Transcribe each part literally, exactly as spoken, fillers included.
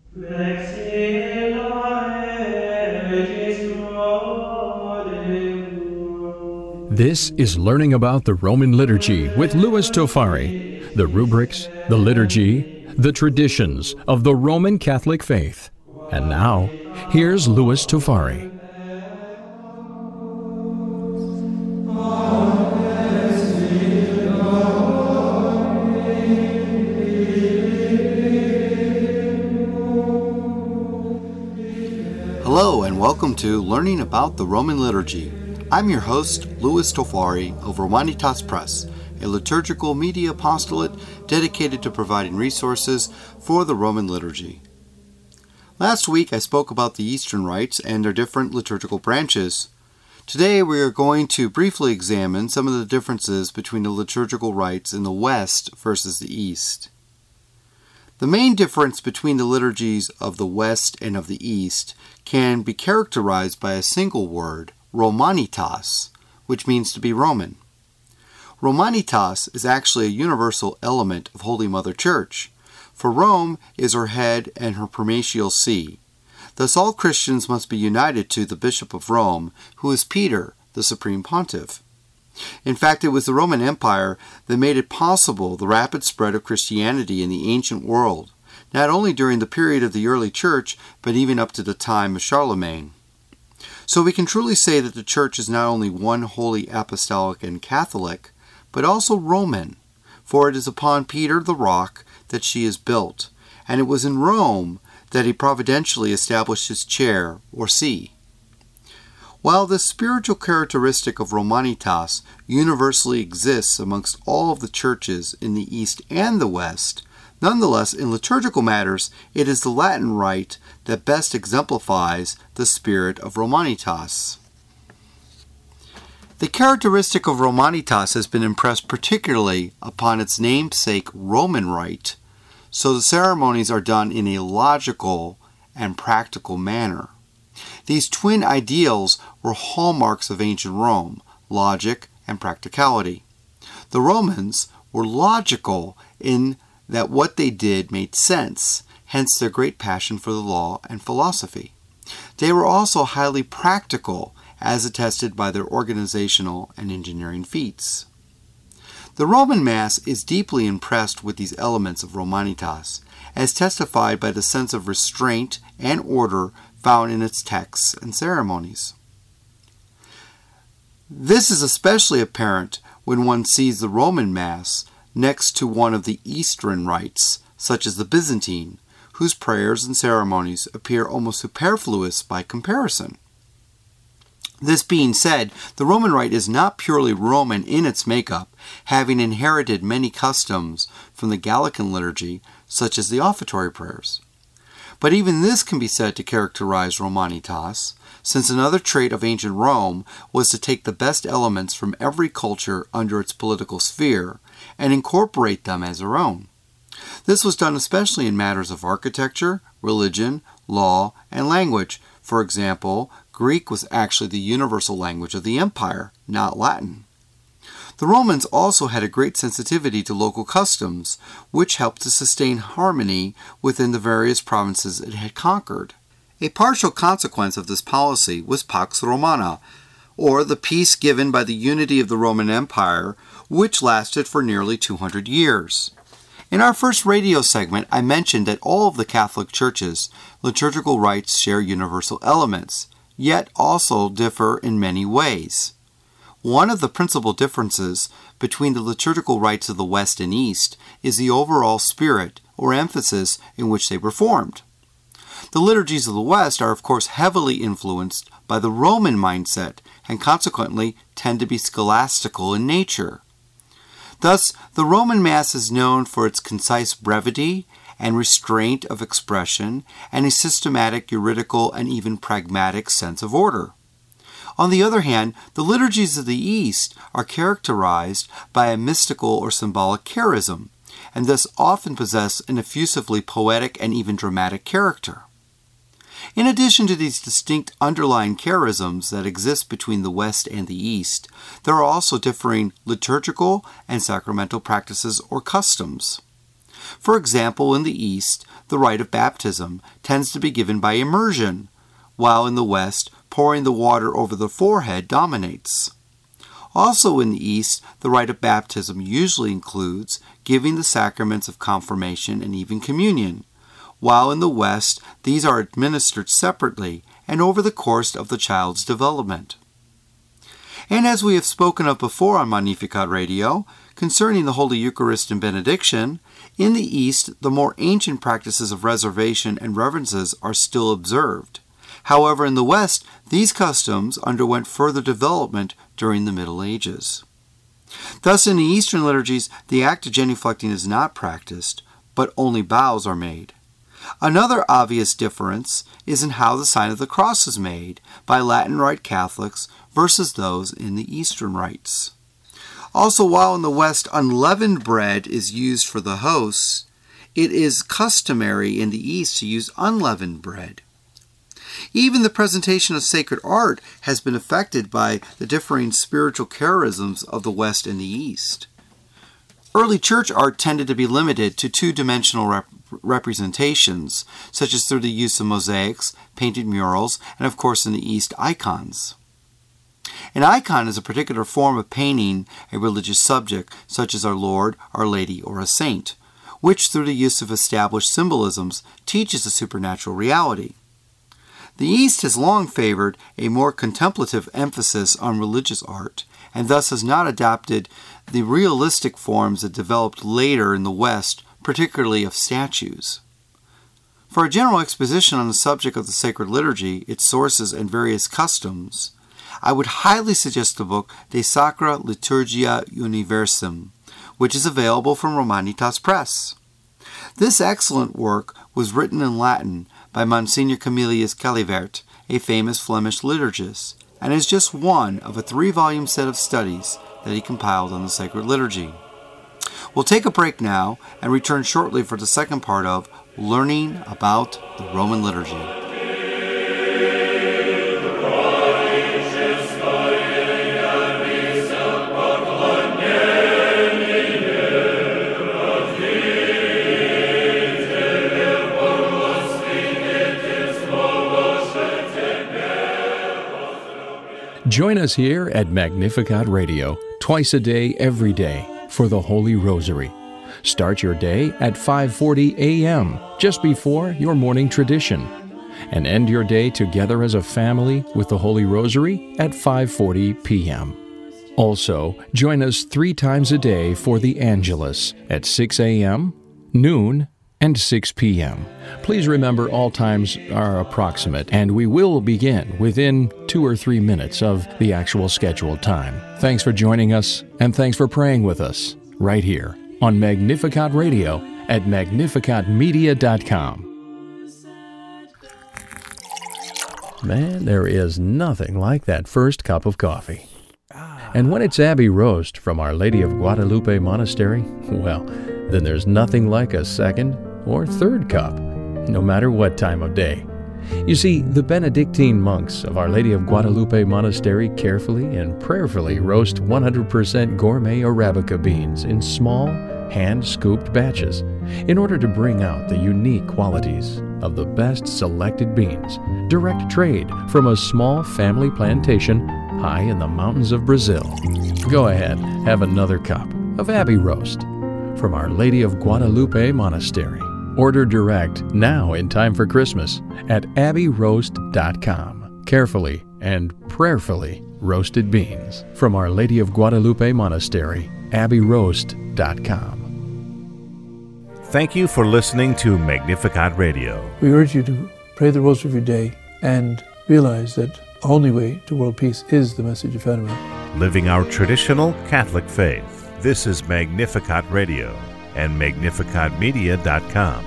This is Learning About the Roman Liturgy with Louis Tofari, the rubrics, the liturgy, the traditions of the Roman Catholic faith. And now, here's Louis Tofari. Hello and welcome to Learning About the Roman Liturgy. I'm your host, Louis Tofari of Romanitas Press, a liturgical media apostolate dedicated to providing resources for the Roman liturgy. Last week I spoke about the Eastern rites and their different liturgical branches. Today we are going to briefly examine some of the differences between the liturgical rites in the West versus the East. The main difference between the liturgies of the West and of the East can be characterized by a single word, Romanitas, which means to be Roman. Romanitas is actually a universal element of Holy Mother Church, for Rome is her head and her primatial see. Thus all Christians must be united to the Bishop of Rome, who is Peter, the Supreme Pontiff. In fact, it was the Roman Empire that made it possible the rapid spread of Christianity in the ancient world, not only during the period of the early Church, but even up to the time of Charlemagne. So we can truly say that the Church is not only one holy apostolic and Catholic, but also Roman, for it is upon Peter the rock that she is built, and it was in Rome that he providentially established his chair or see. While this spiritual characteristic of Romanitas universally exists amongst all of the churches in the East and the West, nonetheless, in liturgical matters, it is the Latin rite that best exemplifies the spirit of Romanitas. The characteristic of Romanitas has been impressed particularly upon its namesake Roman rite, so the ceremonies are done in a logical and practical manner. These twin ideals were hallmarks of ancient Rome, logic and practicality. The Romans were logical in that what they did made sense, hence their great passion for the law and philosophy. They were also highly practical, as attested by their organizational and engineering feats. The Roman Mass is deeply impressed with these elements of Romanitas, as testified by the sense of restraint and order found in its texts and ceremonies. This is especially apparent when one sees the Roman Mass next to one of the Eastern rites, such as the Byzantine, whose prayers and ceremonies appear almost superfluous by comparison. This being said, the Roman rite is not purely Roman in its makeup, having inherited many customs from the Gallican liturgy, such as the offertory prayers. But even this can be said to characterize Romanitas, since another trait of ancient Rome was to take the best elements from every culture under its political sphere and incorporate them as their own. This was done especially in matters of architecture, religion, law, and language. For example, Greek was actually the universal language of the empire, not Latin. The Romans also had a great sensitivity to local customs, which helped to sustain harmony within the various provinces it had conquered. A partial consequence of this policy was Pax Romana, or the peace given by the unity of the Roman Empire, which lasted for nearly two hundred years. In our first radio segment, I mentioned that all of the Catholic churches' liturgical rites share universal elements, yet also differ in many ways. One of the principal differences between the liturgical rites of the West and East is the overall spirit or emphasis in which they were formed. The liturgies of the West are of course heavily influenced by the Roman mindset and consequently tend to be scholastical in nature. Thus, the Roman Mass is known for its concise brevity and restraint of expression and a systematic, juridical, and even pragmatic sense of order. On the other hand, the liturgies of the East are characterized by a mystical or symbolic charism, and thus often possess an effusively poetic and even dramatic character. In addition to these distinct underlying charisms that exist between the West and the East, there are also differing liturgical and sacramental practices or customs. For example, in the East, the rite of baptism tends to be given by immersion, while in the West, pouring the water over the forehead dominates. Also in the East, the rite of baptism usually includes giving the sacraments of confirmation and even communion, while in the West, these are administered separately and over the course of the child's development. And as we have spoken of before on Magnificat Radio, concerning the Holy Eucharist and benediction, in the East, the more ancient practices of reservation and reverences are still observed. However, in the West, these customs underwent further development during the Middle Ages. Thus, in the Eastern liturgies, the act of genuflecting is not practiced, but only bows are made. Another obvious difference is in how the sign of the cross is made by Latin Rite Catholics versus those in the Eastern rites. Also, while in the West unleavened bread is used for the hosts, it is customary in the East to use unleavened bread. Even the presentation of sacred art has been affected by the differing spiritual charisms of the West and the East. Early church art tended to be limited to two-dimensional rep- representations, such as through the use of mosaics, painted murals, and of course in the East, icons. An icon is a particular form of painting a religious subject, such as our Lord, Our Lady, or a saint, which through the use of established symbolisms teaches a supernatural reality. The East has long favored a more contemplative emphasis on religious art, and thus has not adopted the realistic forms that developed later in the West, particularly of statues. For a general exposition on the subject of the sacred liturgy, its sources, and various customs, I would highly suggest the book De Sacra Liturgia Universum, which is available from Romanitas Press. This excellent work was written in Latin by Monsignor Camillus Calivert, a famous Flemish liturgist, and is just one of a three-volume set of studies that he compiled on the sacred liturgy. We'll take a break now and return shortly for the second part of Learning About the Roman Liturgy. Join us here at Magnificat Radio, twice a day, every day, for the Holy Rosary. Start your day at five forty a.m., just before your morning tradition, and end your day together as a family with the Holy Rosary at five forty p.m. Also, join us three times a day for the Angelus at six a.m., noon, and six p.m. Please remember all times are approximate, and we will begin within two or three minutes of the actual scheduled time. Thanks for joining us, and thanks for praying with us right here on Magnificat Radio at magnificat media dot com. Man, there is nothing like that first cup of coffee. And when it's Abbey Roast from Our Lady of Guadalupe Monastery, well, then there's nothing like a second or third cup, no matter what time of day. You see, the Benedictine monks of Our Lady of Guadalupe Monastery carefully and prayerfully roast one hundred percent gourmet Arabica beans in small, hand-scooped batches in order to bring out the unique qualities of the best selected beans, direct trade from a small family plantation high in the mountains of Brazil. Go ahead, have another cup of Abbey Roast from Our Lady of Guadalupe Monastery. Order direct now in time for Christmas at abbey roast dot com. Carefully and prayerfully roasted beans from Our Lady of Guadalupe Monastery, abbey roast dot com. Thank you for listening to Magnificat Radio. We urge you to pray the Rosary every day and realize that the only way to world peace is the message of Fatima. Living our traditional Catholic faith. This is Magnificat Radio and magnificat media dot com.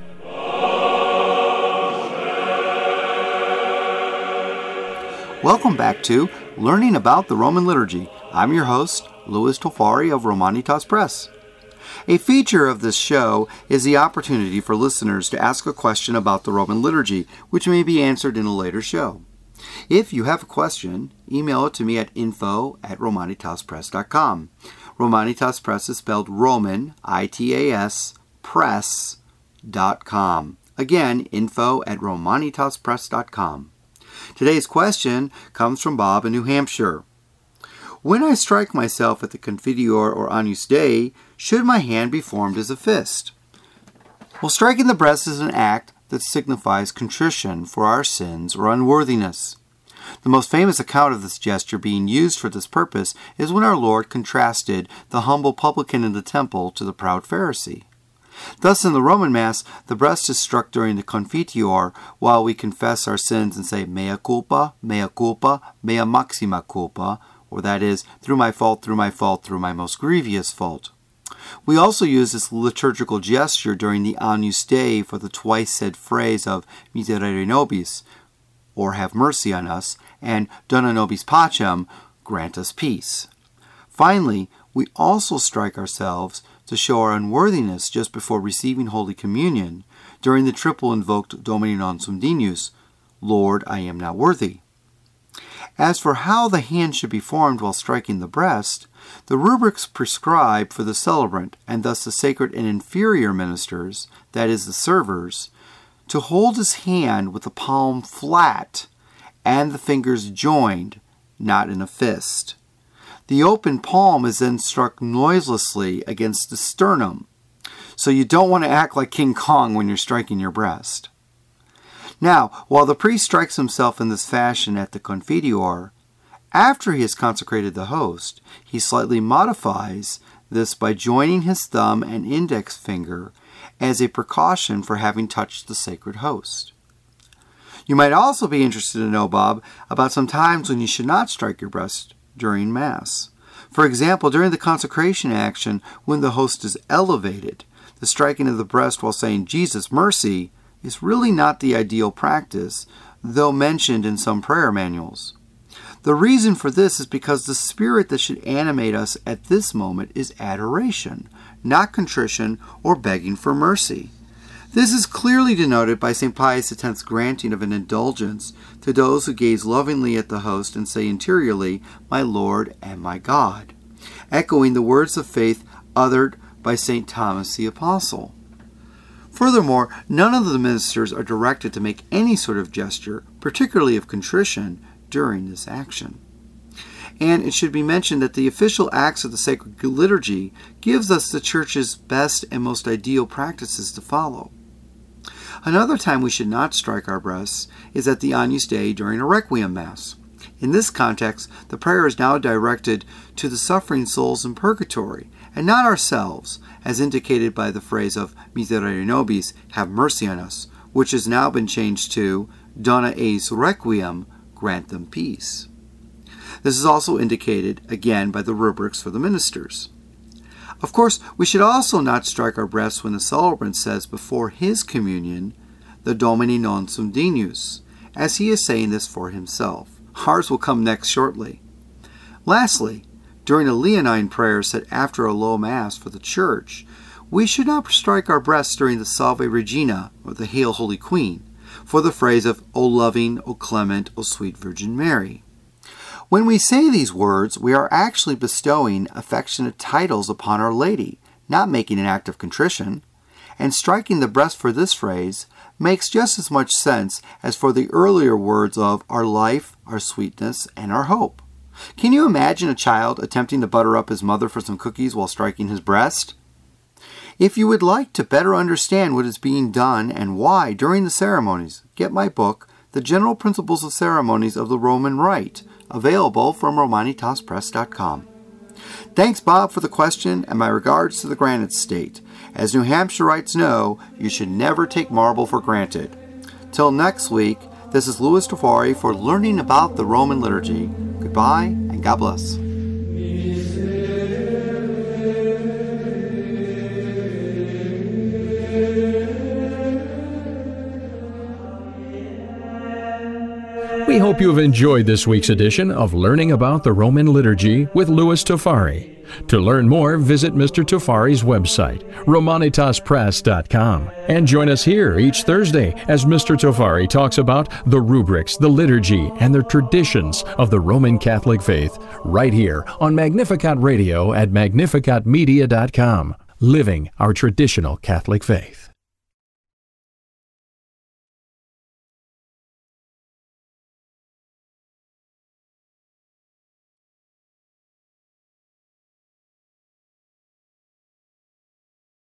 Welcome back to Learning About the Roman Liturgy. I'm your host, Louis Tofari of Romanitas Press. A feature of this show is the opportunity for listeners to ask a question about the Roman Liturgy, which may be answered in a later show. If you have a question, email it to me at info at romanitas press dot com. Romanitas Press is spelled Roman, I T A S, press dot com. Again, info at romanitas press dot com. Today's question comes from Bob in New Hampshire. When I strike myself at the Confiteor or Agnus Dei, should my hand be formed as a fist? Well, striking the breast is an act that signifies contrition for our sins or unworthiness. The most famous account of this gesture being used for this purpose is when our Lord contrasted the humble publican in the temple to the proud Pharisee. Thus, in the Roman Mass, the breast is struck during the Confiteor while we confess our sins and say, mea culpa, mea culpa, mea maxima culpa, or that is, through my fault, through my fault, through my most grievous fault. We also use this liturgical gesture during the Agnus Dei for the twice said phrase of Miserere nobis, or have mercy on us, and Dona nobis pacem, grant us peace. Finally, we also strike ourselves to show our unworthiness just before receiving Holy Communion during the triple invoked Domini non sum dignus, Lord, I am not worthy. As for how the hand should be formed while striking the breast, the rubrics prescribe for the celebrant, and thus the sacred and inferior ministers, that is, the servers, to hold his hand with the palm flat and the fingers joined, not in a fist. The open palm is then struck noiselessly against the sternum, so you don't want to act like King Kong when you're striking your breast. Now, while the priest strikes himself in this fashion at the Confiteor, after he has consecrated the host, he slightly modifies this by joining his thumb and index finger as a precaution for having touched the sacred host. You might also be interested to know, Bob, about some times when you should not strike your breast during Mass. For example, during the consecration action, when the host is elevated, the striking of the breast while saying, Jesus, mercy, is really not the ideal practice, though mentioned in some prayer manuals. The reason for this is because the spirit that should animate us at this moment is adoration, not contrition or begging for mercy. This is clearly denoted by Saint Pius X's granting of an indulgence to those who gaze lovingly at the host and say interiorly, my Lord and my God, echoing the words of faith uttered by Saint Thomas the Apostle. Furthermore, none of the ministers are directed to make any sort of gesture, particularly of contrition, during this action. And it should be mentioned that the official acts of the sacred liturgy gives us the Church's best and most ideal practices to follow. Another time we should not strike our breasts is at the Agnus Dei during a Requiem Mass. In this context, the prayer is now directed to the suffering souls in purgatory, and not ourselves, as indicated by the phrase of Miserere nobis, have mercy on us, which has now been changed to Dona eis requiem, grant them peace. This is also indicated, again, by the rubrics for the ministers. Of course, we should also not strike our breasts when the celebrant says before his communion, the Domini non sum dignus, as he is saying this for himself. Ours will come next shortly. Lastly, during a Leonine prayer said after a low Mass for the Church, we should not strike our breasts during the Salve Regina, or the Hail Holy Queen, for the phrase of, O loving, O clement, O sweet Virgin Mary. When we say these words, we are actually bestowing affectionate titles upon Our Lady, not making an act of contrition, and striking the breast for this phrase makes just as much sense as for the earlier words of our life, our sweetness, and our hope. Can you imagine a child attempting to butter up his mother for some cookies while striking his breast? If you would like to better understand what is being done and why during the ceremonies, get my book, The General Principles of Ceremonies of the Roman Rite, available from romanitas press dot com. Thanks, Bob, for the question, and my regards to the Granite State. As New Hampshireites know, you should never take marble for granted. Till next week, this is Louis Tofari for Learning About the Roman Liturgy. Goodbye, and God bless. We hope you have enjoyed this week's edition of Learning About the Roman Liturgy with Louis Tofari. To learn more, visit Mister Tofari's website, romanitas press dot com, and join us here each Thursday as Mister Tofari talks about the rubrics, the liturgy, and the traditions of the Roman Catholic faith, right here on Magnificat Radio at magnificat media dot com. living our traditional Catholic faith.